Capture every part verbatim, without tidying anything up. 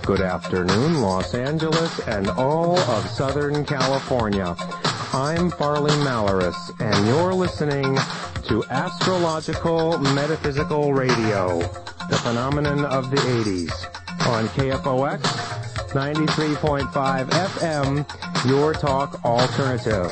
Good afternoon, Los Angeles and all of Southern California. I'm Farley Malaris, and you're listening to Astrological Metaphysical Radio, the phenomenon of the eighties, on K F O X ninety-three point five F M, Your Talk Alternative.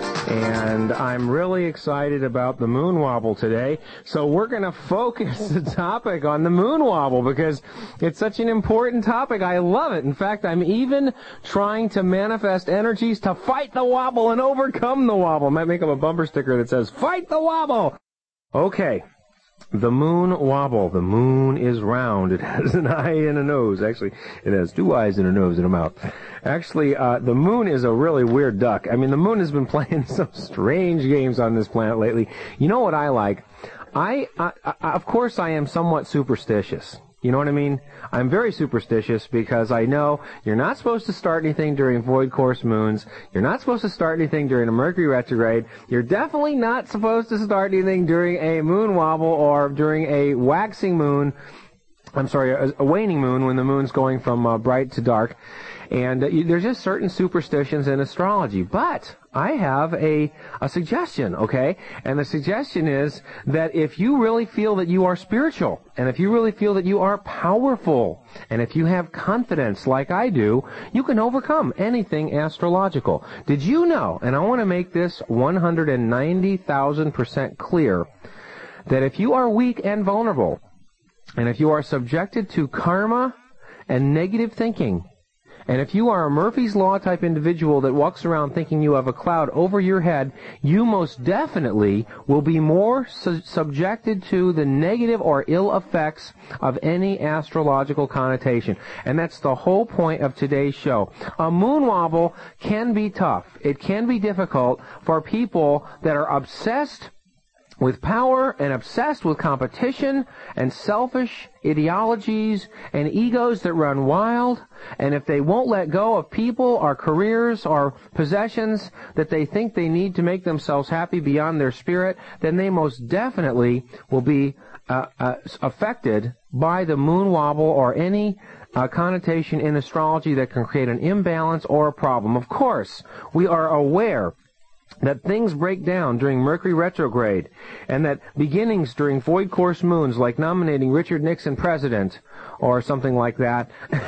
And I'm really excited about the moon wobble today, so we're going to focus the topic on the moon wobble because it's such an important topic. I love it. In fact, I'm even trying to manifest energies to fight the wobble and overcome the wobble. I might make up a bumper sticker that says, "Fight the wobble!" Okay. The moon wobble. The moon is round. It has an eye and a nose. Actually, it has two eyes and a nose and a mouth. Actually, uh, the moon is a really weird duck. I mean, the moon has been playing some strange games on this planet lately. You know what I like? I, I, I of course, I am somewhat superstitious. You know what I mean? I'm very superstitious because I know you're not supposed to start anything during void course moons. You're not supposed to start anything during a Mercury retrograde. You're definitely not supposed to start anything during a moon wobble or during a waxing moon. I'm sorry, a, a waning moon when the moon's going from uh, bright to dark. And uh, you, there's just certain superstitions in astrology. But I have a, a suggestion, okay? And the suggestion is that if you really feel that you are spiritual, and if you really feel that you are powerful, and if you have confidence like I do, you can overcome anything astrological. Did you know, and I want to make this one hundred ninety thousand percent clear, that if you are weak and vulnerable, and if you are subjected to karma and negative thinking, and if you are a Murphy's Law type individual that walks around thinking you have a cloud over your head, you most definitely will be more su- subjected to the negative or ill effects of any astrological connotation. And that's the whole point of today's show. A moon wobble can be tough. It can be difficult for people that are obsessed with power and obsessed with competition and selfish ideologies and egos that run wild, and if they won't let go of people or careers or possessions that they think they need to make themselves happy beyond their spirit, then they most definitely will be uh, uh, affected by the moon wobble or any uh, connotation in astrology that can create an imbalance or a problem. Of course, we are aware that things break down during Mercury retrograde, and that beginnings during void course moons, like nominating Richard Nixon president or something like that,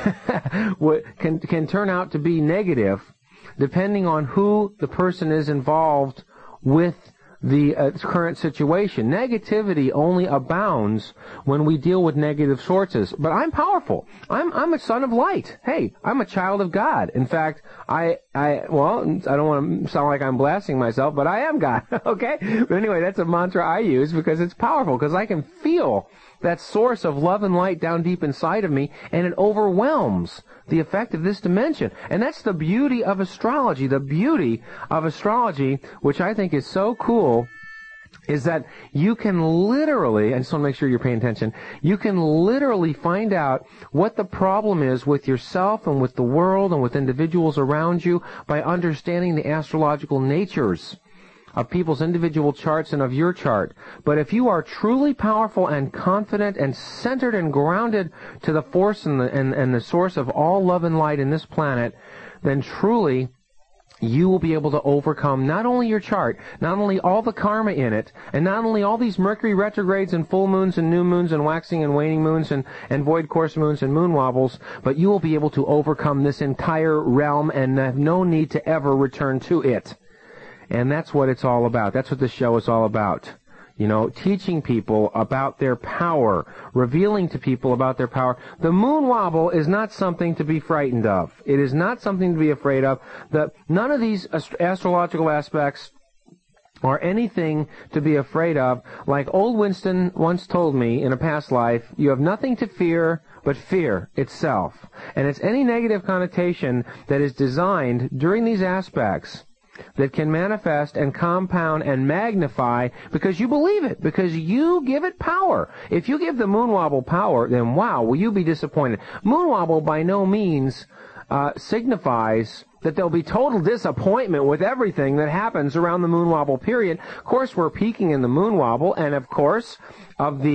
can can turn out to be negative, depending on who the person is involved with the uh, current situation. Negativity only abounds when we deal with negative sources. But I'm powerful. I'm I'm a son of light. Hey, I'm a child of God. In fact, I I well, I don't want to sound like I'm blasting myself, but I am God. Okay? But anyway, that's a mantra I use because it's powerful, because I can feel that source of love and light down deep inside of me, and it overwhelms the effect of this dimension. And that's the beauty of astrology. The beauty of astrology, which I think is so cool, is that you can literally, I just want to make sure you're paying attention, you can literally find out what the problem is with yourself and with the world and with individuals around you by understanding the astrological natures of people's individual charts and of your chart. But if you are truly powerful and confident and centered and grounded to the force and the, and, and the source of all love and light in this planet, then truly you will be able to overcome not only your chart, not only all the karma in it, and not only all these Mercury retrogrades and full moons and new moons and waxing and waning moons and, and void course moons and moon wobbles, but you will be able to overcome this entire realm and have no need to ever return to it. And that's what it's all about. That's what this show is all about. You know, teaching people about their power, revealing to people about their power. The moon wobble is not something to be frightened of. It is not something to be afraid of. The, none of these ast- astrological aspects are anything to be afraid of. Like old Winston once told me in a past life, you have nothing to fear but fear itself. And it's any negative connotation that is designed during these aspects that can manifest and compound and magnify because you believe it, because you give it power. If you give the moon wobble power, then wow, will you be disappointed. Moon wobble by no means uh, signifies that there'll be total disappointment with everything that happens around the moon wobble period. Of course, we're peaking in the moon wobble, and of course, of the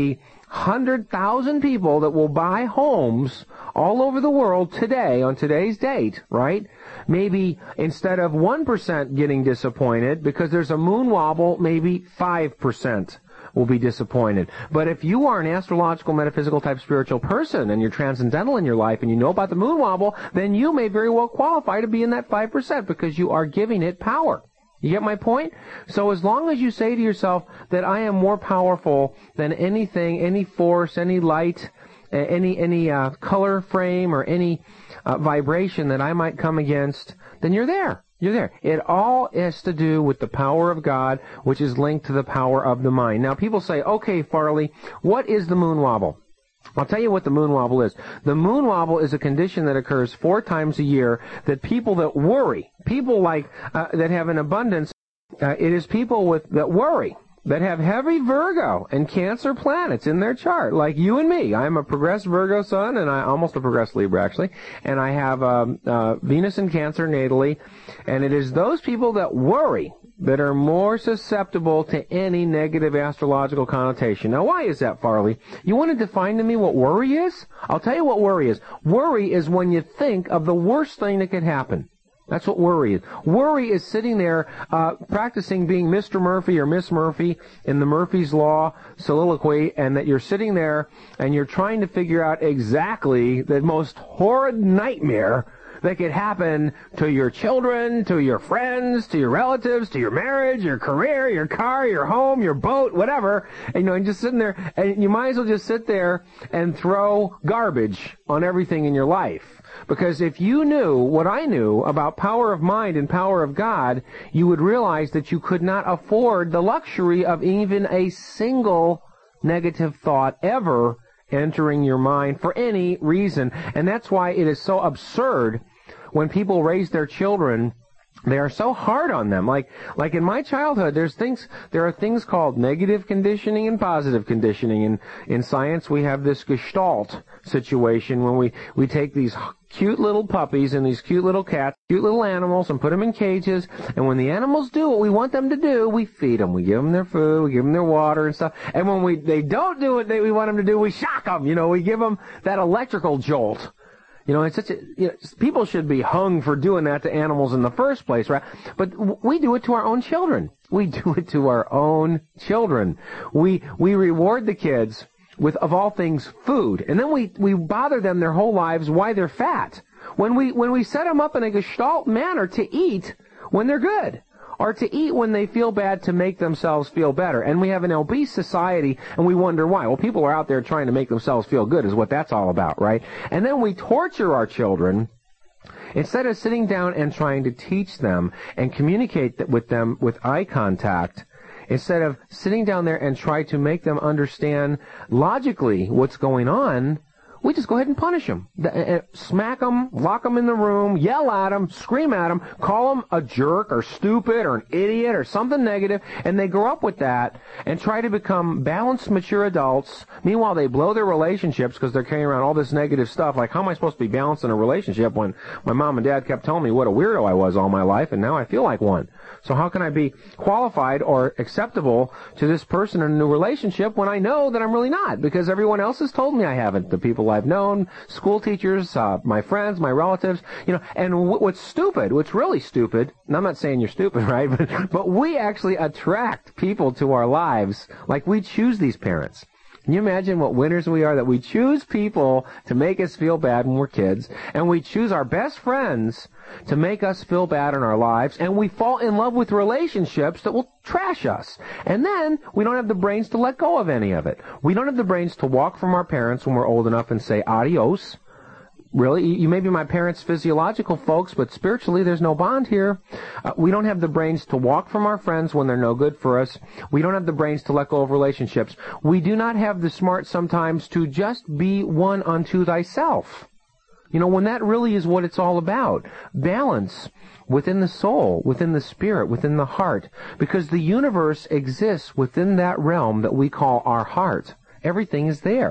hundred thousand people that will buy homes all over the world today, on today's date, right? Maybe instead of one percent getting disappointed because there's a moon wobble, maybe five percent will be disappointed. But if you are an astrological, metaphysical type spiritual person and you're transcendental in your life and you know about the moon wobble, then you may very well qualify to be in that five percent because you are giving it power. You get my point? So as long as you say to yourself that I am more powerful than anything, any force, any light, any any uh, color frame or any uh, vibration that I might come against, then you're there. You're there. It all has to do with the power of God, which is linked to the power of the mind. Now, people say, okay, Farley, what is the moon wobble? I'll tell you what the moon wobble is. The moon wobble is a condition that occurs four times a year that people that worry, people like uh, that have an abundance, uh, it is people with that worry, that have heavy Virgo and Cancer planets in their chart, like you and me. I'm a progressed Virgo sun, and I almost a progressed Libra, actually, and I have um, uh, Venus in Cancer natally, and it is those people that worry that are more susceptible to any negative astrological connotation. Now, why is that, Farley? You want to define to me what worry is? I'll tell you what worry is. Worry is when you think of the worst thing that could happen. That's what worry is. Worry is sitting there uh, practicing being Mister Murphy or Miss Murphy in the Murphy's Law soliloquy, and that you're sitting there and you're trying to figure out exactly the most horrid nightmare that could happen to your children, to your friends, to your relatives, to your marriage, your career, your car, your home, your boat, whatever. And, you know, and just sitting there, and you might as well just sit there and throw garbage on everything in your life. Because if you knew what I knew about power of mind and power of God, you would realize that you could not afford the luxury of even a single negative thought ever entering your mind for any reason. And that's why it is so absurd when people raise their children. They are so hard on them. Like, like in my childhood, there's things, there are things called negative conditioning and positive conditioning. In, in science, we have this Gestalt situation when we, we take these cute little puppies and these cute little cats, cute little animals, and put them in cages. And when the animals do what we want them to do, we feed them. We give them their food, we give them their water and stuff. And when we, they don't do what they, we want them to do, we shock them. You know, we give them that electrical jolt. You know, it's such a, you know, people should be hung for doing that to animals in the first place, right? But we do it to our own children. We do it to our own children. We, we reward the kids with, of all things, food. And then we, we bother them their whole lives why they're fat. When we, when we set them up in a Gestalt manner to eat when they're good, or to eat when they feel bad to make themselves feel better. And we have an obese society, and we wonder why. Well, people are out there trying to make themselves feel good is what that's all about, right? And then we torture our children instead of sitting down and trying to teach them and communicate with them with eye contact. Instead of sitting down there and try to make them understand logically what's going on, we just go ahead and punish them. Smack them, lock them in the room, yell at them, scream at them, call them a jerk or stupid or an idiot or something negative, and they grow up with that and try to become balanced, mature adults. Meanwhile, they blow their relationships because they're carrying around all this negative stuff. Like, how am I supposed to be balanced in a relationship when my mom and dad kept telling me what a weirdo I was all my life, and now I feel like one? So how can I be qualified or acceptable to this person in a new relationship when I know that I'm really not? Because everyone else has told me I haven't. The people I've known, school teachers, uh, my friends, my relatives, you know, and w- what's stupid, what's really stupid, and I'm not saying you're stupid, right, but, but we actually attract people to our lives like we choose these parents. Can you imagine what winners we are, that we choose people to make us feel bad when we're kids, and we choose our best friends to make us feel bad in our lives, and we fall in love with relationships that will trash us. And then we don't have the brains to let go of any of it. We don't have the brains to walk from our parents when we're old enough and say adios. Really, you may be my parents' physiological folks, but spiritually there's no bond here. Uh, we don't have the brains to walk from our friends when they're no good for us. We don't have the brains to let go of relationships. We do not have the smarts sometimes to just be one unto thyself. You know, when that really is what it's all about. Balance within the soul, within the spirit, within the heart. Because the universe exists within that realm that we call our heart. Everything is there.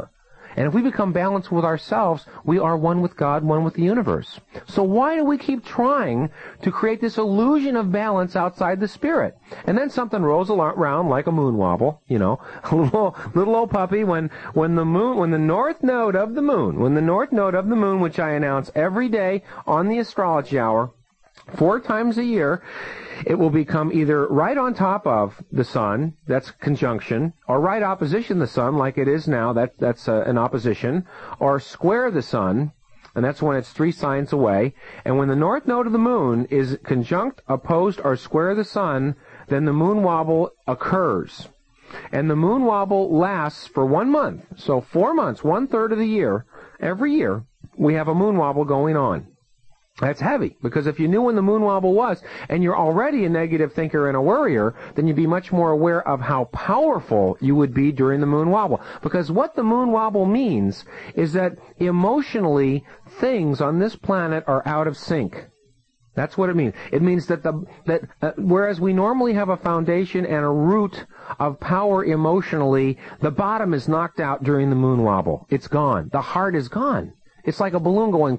And if we become balanced with ourselves, we are one with God, one with the universe. So why do we keep trying to create this illusion of balance outside the spirit? And then something rolls around like a moon wobble, you know, a little, little old puppy when, when the moon, when the north node of the moon, when the north node of the moon, which I announce every day on the Astrology Hour, four times a year, it will become either right on top of the sun, that's conjunction, or right opposition the sun, like it is now, that, that's uh, an opposition, or square the sun, and that's when it's three signs away. And when the north node of the moon is conjunct, opposed, or square the sun, then the moon wobble occurs. And the moon wobble lasts for one month, so four months, one-third of the year, every year, we have a moon wobble going on. That's heavy, because if you knew when the moon wobble was, and you're already a negative thinker and a worrier, then you'd be much more aware of how powerful you would be during the moon wobble. Because what the moon wobble means is that emotionally, things on this planet are out of sync. That's what it means. It means that the that uh, whereas we normally have a foundation and a root of power emotionally, the bottom is knocked out during the moon wobble. It's gone. The heart is gone. It's like a balloon going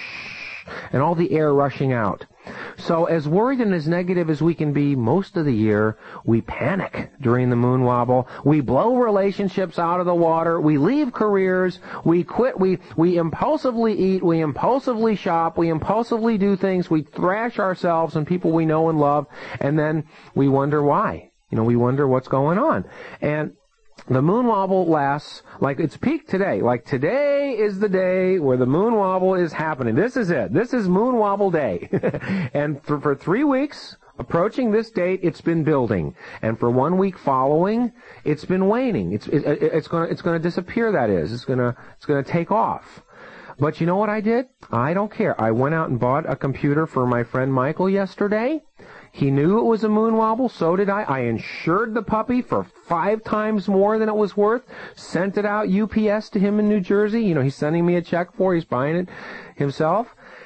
and all the air rushing out. So as worried and as negative as we can be most of the year, we panic during the moon wobble. We blow relationships out of the water. We leave careers. We quit. We, we impulsively eat. We impulsively shop. We impulsively do things. We thrash ourselves and people we know and love. And then we wonder why. You know, we wonder what's going on. And the moon wobble lasts, like it's peaked today. Like today is the day where the moon wobble is happening. This is it. This is moon wobble day. And for, for three weeks, approaching this date, it's been building. And for one week following, it's been waning. It's, it, it's gonna, it's gonna disappear, that is. It's gonna, it's gonna take off. But you know what I did? I don't care. I went out and bought a computer for my friend Michael yesterday. He knew it was a moon wobble, so did I. I insured the puppy for five times more than it was worth, sent it out U P S to him in New Jersey. You know, he's sending me a check for it. He's buying it himself.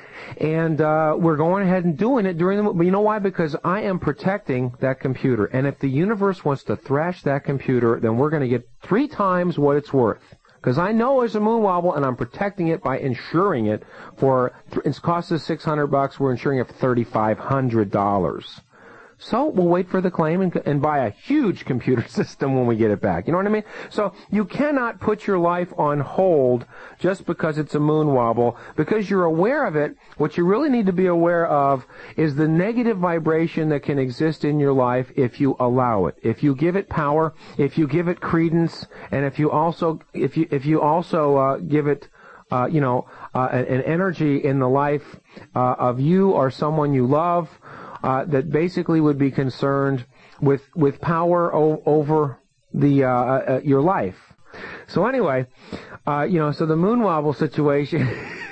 And uh we're going ahead and doing it during the... But you know why? Because I am protecting that computer. And if the universe wants to thrash that computer, then we're going to get three times what it's worth. Because I know it's a moon wobble, and I'm protecting it by insuring it for, it costs us six hundred bucks, we're insuring it for thirty-five hundred dollars. So we'll wait for the claim and, and buy a huge computer system when we get it back. You know what I mean? So you cannot put your life on hold just because it's a moon wobble. Because you're aware of it, what you really need to be aware of is the negative vibration that can exist in your life if you allow it. If you give it power, if you give it credence, and if you also, if you, if you also uh, give it Uh, you know, uh, an, an energy in the life uh, of you or someone you love uh, that basically would be concerned with with power o- over the uh, uh, your life. So anyway, uh, you know, so the moon wobble situation.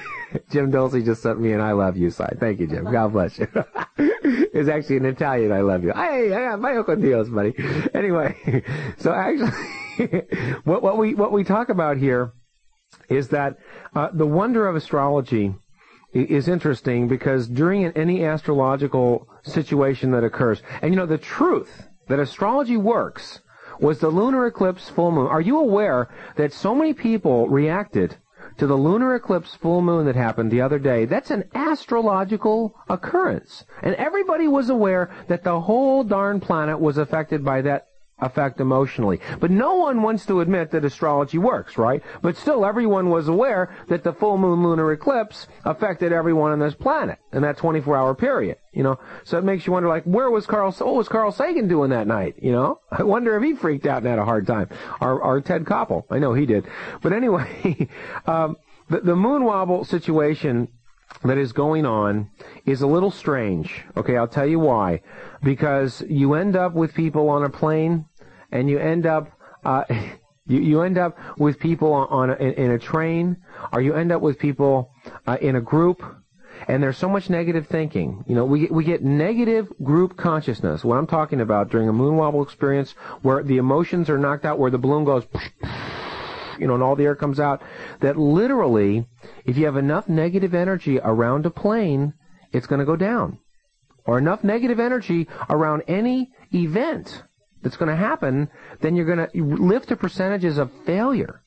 Jim Dulce just sent me an "I love you" sign. Thank you, Jim. God bless you. It's actually an Italian "I love you." Hey, I got vaya con Dios, buddy. Anyway, so actually, what what we what we talk about here is that uh, the wonder of astrology is interesting because during any astrological situation that occurs, and you know, the truth that astrology works was the lunar eclipse full moon. Are you aware that so many people reacted to the lunar eclipse full moon that happened the other day? That's an astrological occurrence. And everybody was aware that the whole darn planet was affected by that effect emotionally. But no one wants to admit that astrology works, right? But still, everyone was aware that the full moon lunar eclipse affected everyone on this planet in that twenty-four hour period, you know? So it makes you wonder, like, where was Carl, what was Carl Sagan doing that night, you know? I wonder if he freaked out and had a hard time. Or, or Ted Koppel. I know he did. But anyway, um, the, the moon wobble situation that is going on is a little strange. Okay, I'll tell you why. Because you end up with people on a plane, and you end up uh, you, you end up with people on, on a, in, in a train, or you end up with people uh, in a group, and there's so much negative thinking. You know, we we get negative group consciousness. What I'm talking about during a moon wobble experience, where the emotions are knocked out, where the balloon goes, you know, and all the air comes out. That literally, if you have enough negative energy around a plane, it's going to go down. Or enough negative energy around any event that's going to happen, then you're going to lift the percentages of failure.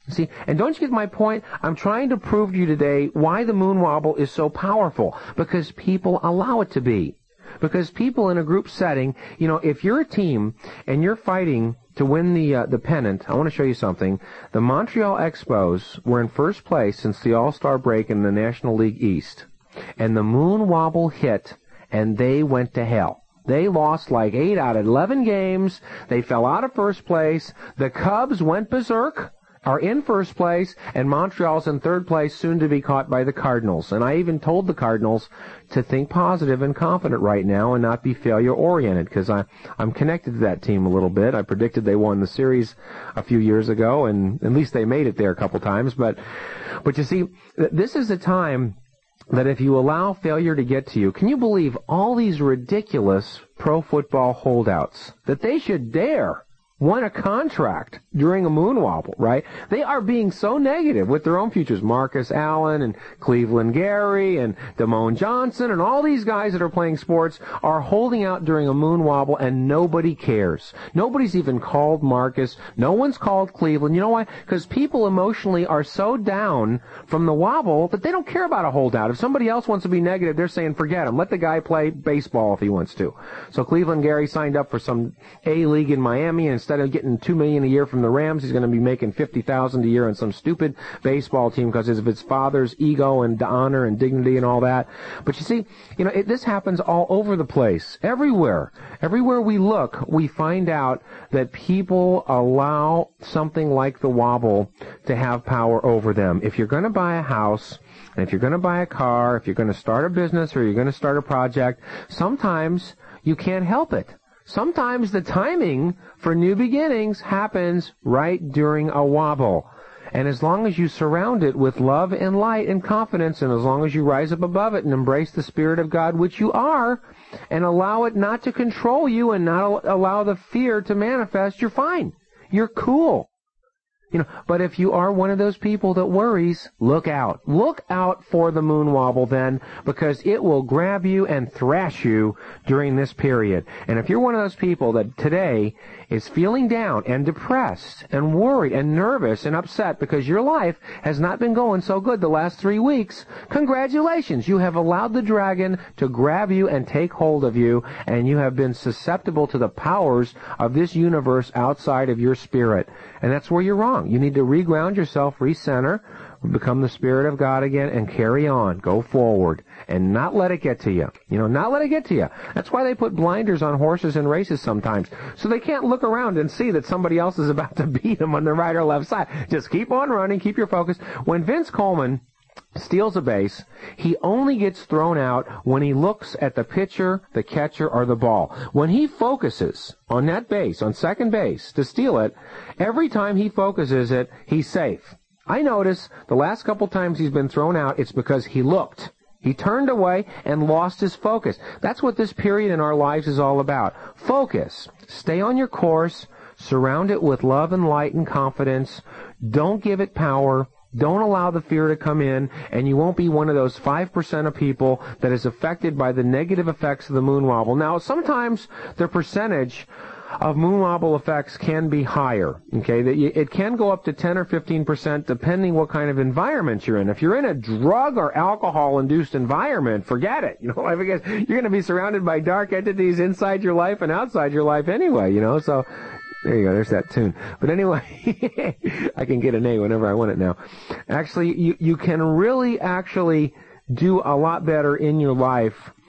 See, and don't you get my point? I'm trying to prove to you today why the moon wobble is so powerful, because people allow it to be. Because people in a group setting, you know, if you're a team and you're fighting to win the uh, the pennant, I want to show you something. The Montreal Expos were in first place since the All-Star break in the National League East. And the moon wobble hit, and they went to hell. They lost like eight out of eleven games. They fell out of first place. The Cubs went berserk, are in first place, and Montreal's in third place, soon to be caught by the Cardinals. And I even told the Cardinals to think positive and confident right now and not be failure-oriented, because I'm connected to that team a little bit. I predicted they won the series a few years ago, and at least they made it there a couple times. But, but you see, this is a time that if you allow failure to get to you, can you believe all these ridiculous pro football holdouts, that they should dare won a contract during a moon wobble, right? They are being so negative with their own futures. Marcus Allen and Cleveland Gary and Damone Johnson and all these guys that are playing sports are holding out during a moon wobble, and nobody cares. Nobody's even called Marcus. No one's called Cleveland. You know why? Because people emotionally are so down from the wobble that they don't care about a holdout. If somebody else wants to be negative, they're saying, forget him. Let the guy play baseball if he wants to. So Cleveland Gary signed up for some A-League in Miami, and instead of getting two million dollars a year from the Rams, he's going to be making fifty thousand dollars a year on some stupid baseball team because of his father's ego and honor and dignity and all that. But you see, you know, it, this happens all over the place, everywhere. Everywhere we look, we find out that people allow something like the wobble to have power over them. If you're going to buy a house, and if you're going to buy a car, if you're going to start a business or you're going to start a project, sometimes you can't help it. Sometimes the timing for new beginnings happens right during a wobble. And as long as you surround it with love and light and confidence, and as long as you rise up above it and embrace the Spirit of God, which you are, and allow it not to control you and not allow the fear to manifest, you're fine. You're cool. You know, but if you are one of those people that worries, look out. Look out for the moon wobble then, because it will grab you and thrash you during this period. And if you're one of those people that today is feeling down and depressed and worried and nervous and upset because your life has not been going so good the last three weeks, congratulations. You have allowed the dragon to grab you and take hold of you, and you have been susceptible to the powers of this universe outside of your spirit. And that's where you're wrong. You need to reground yourself, recenter, become the Spirit of God again, and carry on, go forward, and not let it get to you. You know, not let it get to you. That's why they put blinders on horses in races sometimes, so they can't look around and see that somebody else is about to beat them on the right or left side. Just keep on running, keep your focus. When Vince Coleman steals a base, he only gets thrown out when he looks at the pitcher, the catcher, or the ball. When he focuses on that base, on second base, to steal it, every time he focuses it, he's safe. I notice the last couple times he's been thrown out, it's because he looked. He turned away and lost his focus. That's what this period in our lives is all about. Focus. Stay on your course. Surround it with love and light and confidence. Don't give it power. Don't allow the fear to come in, and you won't be one of those five percent of people that is affected by the negative effects of the moon wobble. Now, sometimes the percentage of moon wobble effects can be higher. Okay, it can go up to ten or fifteen percent depending what kind of environment you're in. If you're in a drug or alcohol-induced environment, forget it. You know, I guess you're going to be surrounded by dark entities inside your life and outside your life anyway, you know, so there you go, there's that tune. But anyway, I can get an A whenever I want it now. Actually, you, you can really actually do a lot better in your life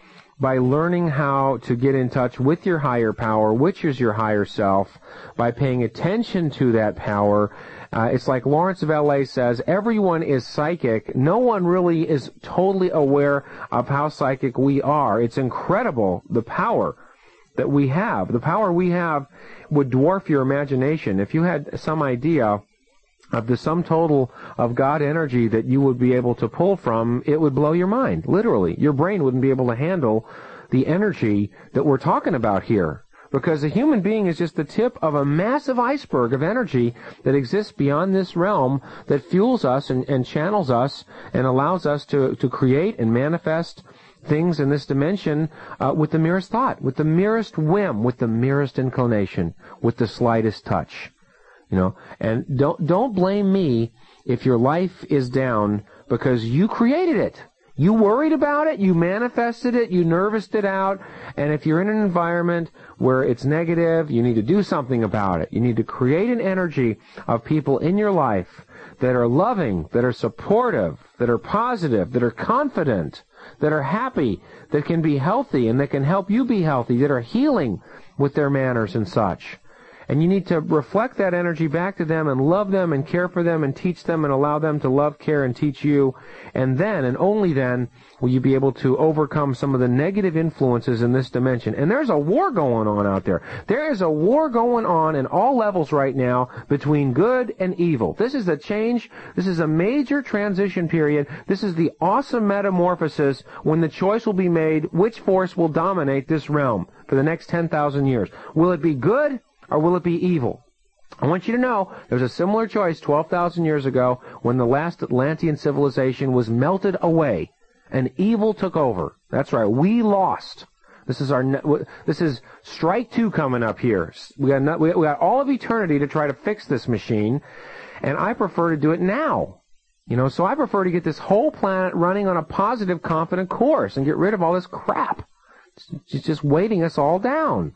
by learning how to get in touch with your higher power, which is your higher self, by paying attention to that power. Uh, it's like Lawrence of L A says, everyone is psychic. No one really is totally aware of how psychic we are. It's incredible, the power that we have. The power we have would dwarf your imagination. If you had some idea of the sum total of God energy that you would be able to pull from, it would blow your mind, literally. Your brain wouldn't be able to handle the energy that we're talking about here, because a human being is just the tip of a massive iceberg of energy that exists beyond this realm, that fuels us and, and channels us and allows us to, to create and manifest things in this dimension uh, with the merest thought, with the merest whim, with the merest inclination, with the slightest touch. You know, and don't don't blame me if your life is down because you created it. You worried about it, you manifested it, you nervoused it out, and if you're in an environment where it's negative, you need to do something about it. You need to create an energy of people in your life that are loving, that are supportive, that are positive, that are confident, that are happy, that can be healthy, and that can help you be healthy, that are healing with their manners and such. And you need to reflect that energy back to them and love them and care for them and teach them and allow them to love, care, and teach you. And then, and only then, will you be able to overcome some of the negative influences in this dimension. And there's a war going on out there. There is a war going on in all levels right now between good and evil. This is a change. This is a major transition period. This is the awesome metamorphosis when the choice will be made which force will dominate this realm for the next ten thousand years. Will it be good? Or will it be evil? I want you to know there's a similar choice twelve thousand years ago when the last Atlantean civilization was melted away and evil took over. That's right, we lost. This is our this is strike two coming up here. We got we got all of eternity to try to fix this machine, and I prefer to do it now. You know, so I prefer to get this whole planet running on a positive, confident course and get rid of all this crap. It's just weighting us all down.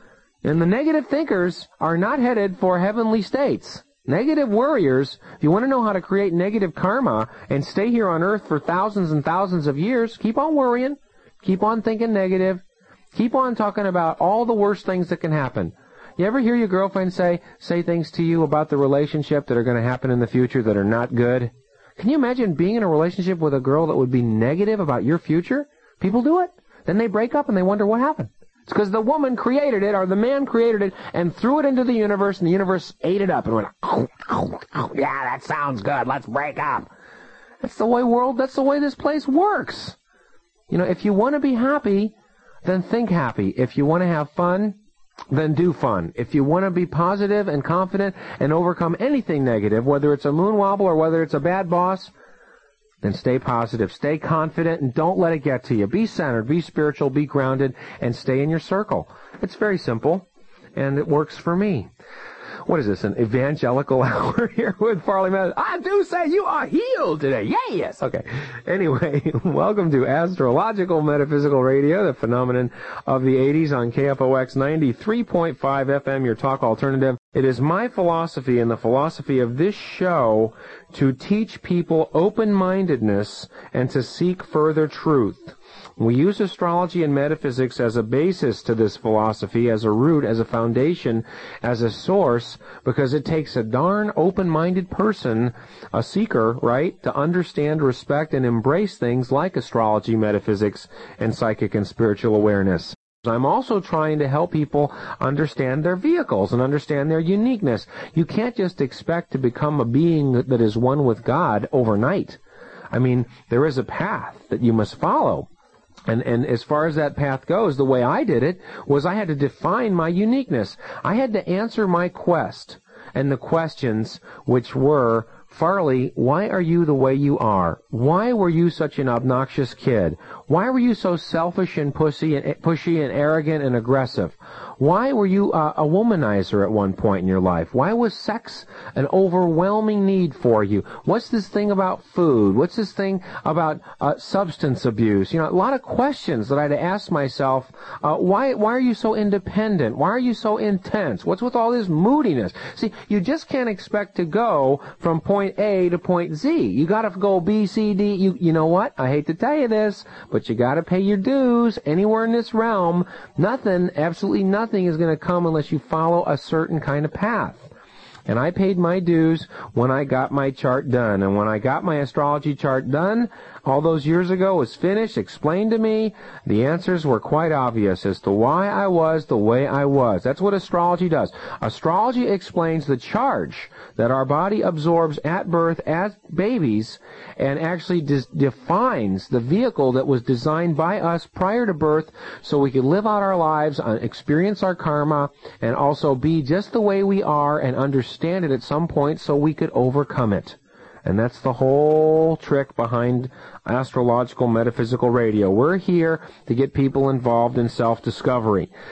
And the negative thinkers are not headed for heavenly states. Negative worriers, if you want to know how to create negative karma and stay here on earth for thousands and thousands of years, keep on worrying, keep on thinking negative, keep on talking about all the worst things that can happen. You ever hear your girlfriend say say things to you about the relationship that are going to happen in the future that are not good? Can you imagine being in a relationship with a girl that would be negative about your future? People do it. Then they break up and they wonder what happened. It's because the woman created it, or the man created it, and threw it into the universe, and the universe ate it up and went, oh, oh, oh, yeah, that sounds good, let's break up. That's the way world, that's the way this place works. You know, if you want to be happy, then think happy. If you want to have fun, then do fun. If you want to be positive and confident and overcome anything negative, whether it's a moon wobble or whether it's a bad boss, then stay positive, stay confident, and don't let it get to you. Be centered, be spiritual, be grounded, and stay in your circle. It's very simple, and it works for me. What is this, an evangelical hour here with Farley Mathers? I do say you are healed today. Yes. Okay. Anyway, welcome to Astrological Metaphysical Radio, the phenomenon of the eighties on K F O X ninety-three point five F M, your talk alternative. It is my philosophy and the philosophy of this show to teach people open-mindedness and to seek further truth. We use astrology and metaphysics as a basis to this philosophy, as a root, as a foundation, as a source, because it takes a darn open-minded person, a seeker, right, to understand, respect, and embrace things like astrology, metaphysics, and psychic and spiritual awareness. I'm also trying to help people understand their vehicles and understand their uniqueness. You can't just expect to become a being that is one with God overnight. I mean, there is a path that you must follow. And, and as far as that path goes, the way I did it was I had to define my uniqueness. I had to answer my quest and the questions which were, Farley, why are you the way you are? Why were you such an obnoxious kid? Why were you so selfish and pussy and pushy and arrogant and aggressive? Why were you uh, a womanizer at one point in your life? Why was sex an overwhelming need for you? What's this thing about food? What's this thing about uh, substance abuse? You know, a lot of questions that I had to ask myself. Uh, why, why are you so independent? Why are you so intense? What's with all this moodiness? See, you just can't expect to go from point A to point Z. You got to go B, C, D. You, you know what? I hate to tell you this, but you got to pay your dues. Anywhere in this realm, nothing, absolutely nothing is going to come unless you follow a certain kind of path. And I paid my dues when I got my chart done. And when I got my astrology chart done, all those years ago, was finished, explained to me, the answers were quite obvious as to why I was the way I was. That's what astrology does. Astrology explains the charge that our body absorbs at birth as babies and actually des- defines the vehicle that was designed by us prior to birth so we could live out our lives, uh, experience our karma, and also be just the way we are and understand it at some point so we could overcome it. And that's the whole trick behind Astrological Metaphysical Radio. We're here to get people involved in self-discovery.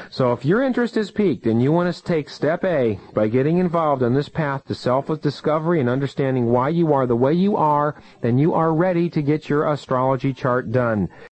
So if your interest is piqued and you want to take step A by getting involved on this path to self-discovery and understanding why you are the way you are, then you are ready to get your astrology chart done.